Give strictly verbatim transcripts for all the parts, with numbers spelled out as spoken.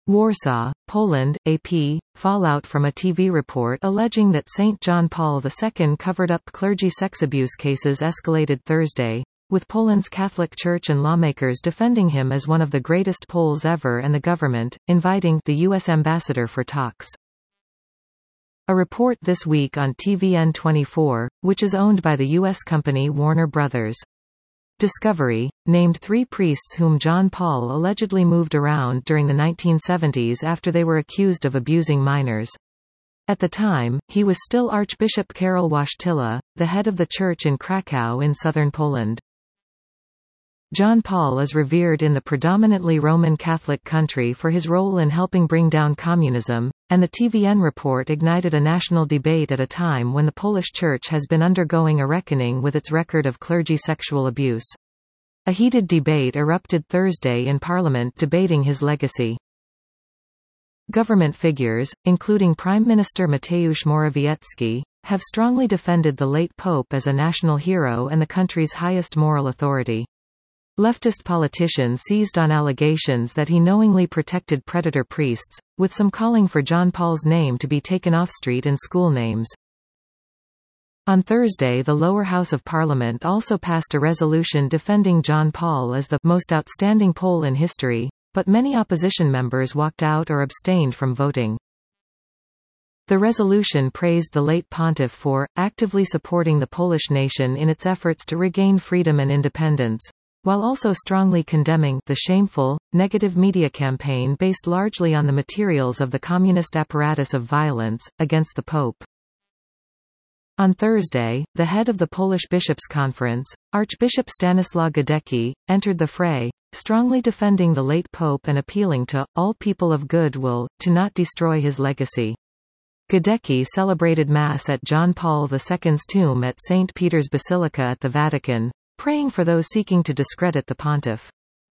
Warsaw, Poland, A P, fallout from a T V report alleging that Saint John Paul the Second covered up clergy sex abuse cases escalated Thursday, with Poland's Catholic Church and lawmakers defending him as one of the greatest Poles ever and the government, inviting the U S ambassador for talks. A report this week on T V N twenty-four, which is owned by the U S company Warner Brothers Discovery, named three priests whom John Paul allegedly moved around during the nineteen seventies after they were accused of abusing minors. At the time, he was still Archbishop Karol Wojtyla, the head of the church in Kraków in southern Poland. John Paul is revered in the predominantly Roman Catholic country for his role in helping bring down communism, and the T V N report ignited a national debate at a time when the Polish Church has been undergoing a reckoning with its record of clergy sexual abuse. A heated debate erupted Thursday in Parliament debating his legacy. Government figures, including Prime Minister Mateusz Morawiecki, have strongly defended the late Pope as a national hero and the country's highest moral authority. Leftist politicians seized on allegations that he knowingly protected predator priests, with some calling for John Paul's name to be taken off street and school names. On Thursday, the lower house of Parliament also passed a resolution defending John Paul as the most outstanding Pole in history, but many opposition members walked out or abstained from voting. The resolution praised the late pontiff for actively supporting the Polish nation in its efforts to regain freedom and independence, while also strongly condemning the shameful, negative media campaign based largely on the materials of the communist apparatus of violence, against the Pope. On Thursday, the head of the Polish Bishops' Conference, Archbishop Stanislaw Gadecki, entered the fray, strongly defending the late Pope and appealing to all people of goodwill to not destroy his legacy. Gadecki celebrated Mass at John Paul the Second's tomb at Saint Peter's Basilica at the Vatican, praying for those seeking to discredit the pontiff.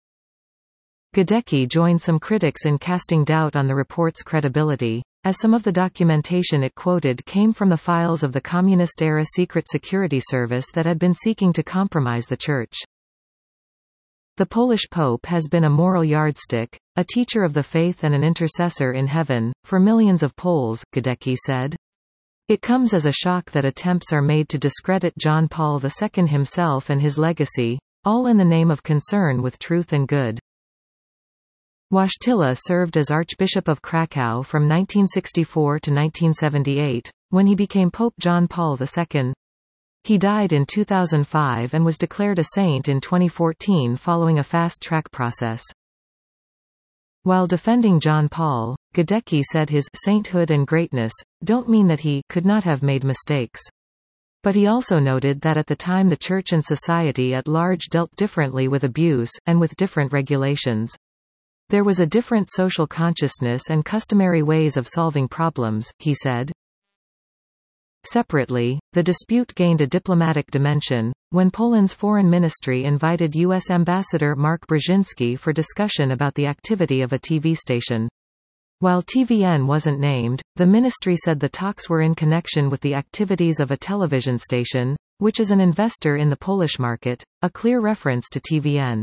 Gadecki joined some critics in casting doubt on the report's credibility, as some of the documentation it quoted came from the files of the communist-era secret security service that had been seeking to compromise the Church. The Polish Pope has been a moral yardstick, a teacher of the faith and an intercessor in heaven, for millions of Poles, Gadecki said. It comes as a shock that attempts are made to discredit John Paul the Second himself and his legacy, all in the name of concern with truth and good. Wojtyla served as Archbishop of Kraków from nineteen sixty-four to nineteen seventy-eight, when he became Pope John Paul the Second. He died in two thousand five and was declared a saint in twenty fourteen following a fast-track process. While defending John Paul, Gadecki said his sainthood and greatness don't mean that he could not have made mistakes. But he also noted that at the time the Church and society at large dealt differently with abuse, and with different regulations. There was a different social consciousness and customary ways of solving problems, he said. Separately, the dispute gained a diplomatic dimension, when Poland's foreign ministry invited U S Ambassador Mark Brzezinski for discussion about the activity of a T V station. While T V N wasn't named, the ministry said the talks were in connection with the activities of a television station, which is an investor in the Polish market, a clear reference to T V N.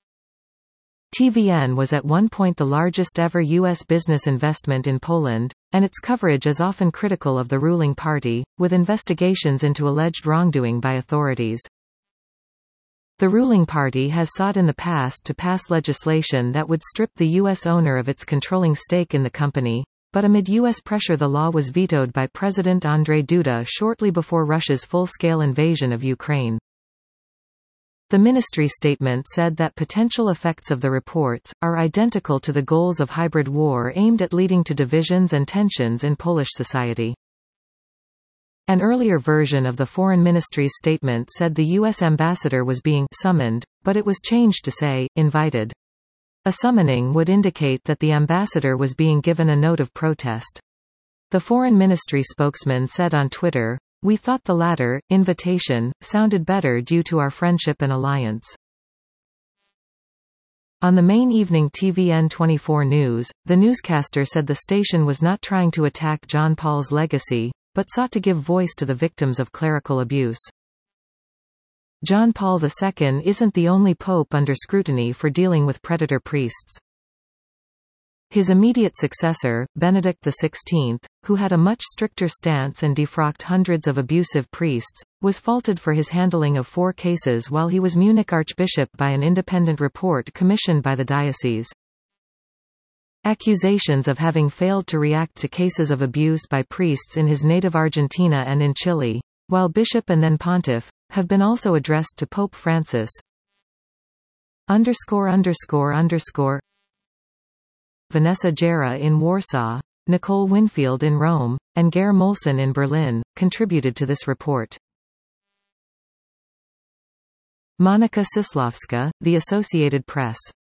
T V N was at one point the largest ever U S business investment in Poland, and its coverage is often critical of the ruling party, with investigations into alleged wrongdoing by authorities. The ruling party has sought in the past to pass legislation that would strip the U S owner of its controlling stake in the company, but amid U S pressure the law was vetoed by President Andrzej Duda shortly before Russia's full-scale invasion of Ukraine. The ministry statement said that potential effects of the reports are identical to the goals of hybrid war aimed at leading to divisions and tensions in Polish society. An earlier version of the Foreign Ministry's statement said the U S ambassador was being summoned, but it was changed to say, invited. A summoning would indicate that the ambassador was being given a note of protest. The Foreign Ministry spokesman said on Twitter, "We thought the latter, invitation, sounded better due to our friendship and alliance." On the main evening T V N twenty-four news, the newscaster said the station was not trying to attack John Paul's legacy, but sought to give voice to the victims of clerical abuse. John Paul the Second isn't the only pope under scrutiny for dealing with predator priests. His immediate successor, Benedict the sixteenth, who had a much stricter stance and defrocked hundreds of abusive priests, was faulted for his handling of four cases while he was Munich archbishop by an independent report commissioned by the diocese. Accusations of having failed to react to cases of abuse by priests in his native Argentina and in Chile, while bishop and then pontiff, have been also addressed to Pope Francis. Underscore underscore underscore Vanessa Gera in Warsaw, Nicole Winfield in Rome, and Gare Molson in Berlin, contributed to this report. Monika Cisłowska, The Associated Press.